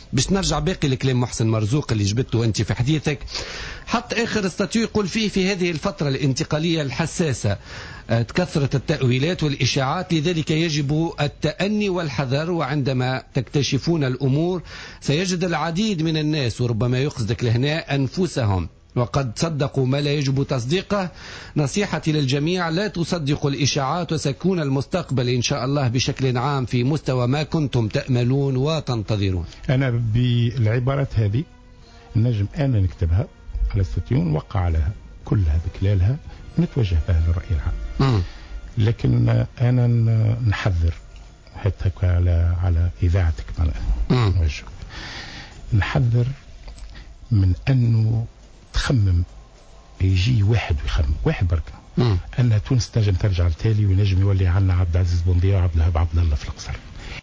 باش نرجع باقي لكلام محسن مرزوق اللي جبته أنت في حديثك. حط آخر استاتيو يقول فيه في هذه الفترة الانتقالية الحساسة تكثرت التأويلات والإشاعات، لذلك يجب التأني والحذر، وعندما تكتشفون الأمور سيجد العديد من الناس، وربما يقصدك لهنا أنفسهم، وقد صدقوا ما لا يجب تصديقه. نصيحتي للجميع: لا تصدقوا الإشاعات، وسيكون المستقبل إن شاء الله بشكل عام في مستوى ما كنتم تأملون وتنتظرون. أنا بالعبارات هذه نجم أنا نكتبها على ستيون، وقع عليها كلها بكلالها، نتوجه بها للرأي العام. لكن أنا نحذر حتى على إذاعتك نحذر من أنه تخمم يجي واحد ويخمم واحد بركة أن تونس تنجم ترجع لتالي، وينجم يولي عنا عبد العزيز بوندية وعبد الوهاب عبد الله في القصر.